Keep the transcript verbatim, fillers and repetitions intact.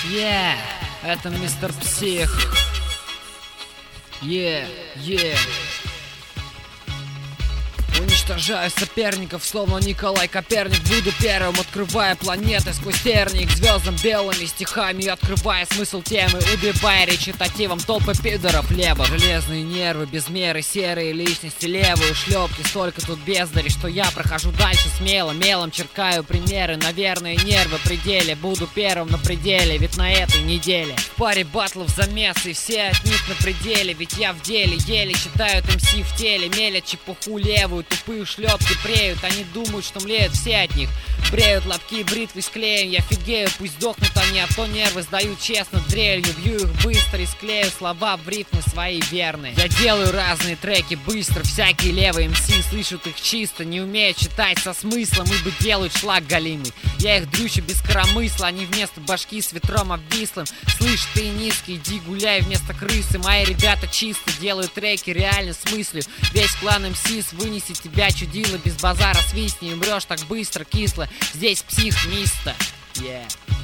Yeah, это мистер Псих. Yeah, yeah. Уничтожаю соперников, словно Николай Коперник. Буду первым, открывая планеты сквозь терник, звездам белыми стихами, открывая смысл темы, убивая речитативом толпы пидоров лево. Железные нервы, без меры, серые личности, левые шлепки. Столько тут бездари, что я прохожу дальше смело, мелом черкаю примеры. Наверное, нервы при деле, буду первым на пределе, ведь на этой неделе в паре батлов замес, и все от них на пределе. Ведь я в деле, еле читают эм си в теле, мелят чепуху левую. Тупые шлепки преют, они думают, что млеют все от них. Бреют лобки, бритвы с клеем, я фигею, пусть дохнут они, а то нервы сдают честно дрелью. Бью их быстро и склею слова в ритмы свои верные. Я делаю разные треки быстро, всякие левые эм си слышат их чисто, не умеют читать со смыслом, ибо делают шлак галимый. Я их дрючу без коромысла, они вместо башки с ветром обвислым. Слышь, ты низкий, иди гуляй вместо крысы. Мои ребята чисто делают треки реально с мыслью. Весь клан эм си вынесет тебя чудило, без базара свистни, умрешь так быстро, кисло. Здесь псих мисто. Yeah.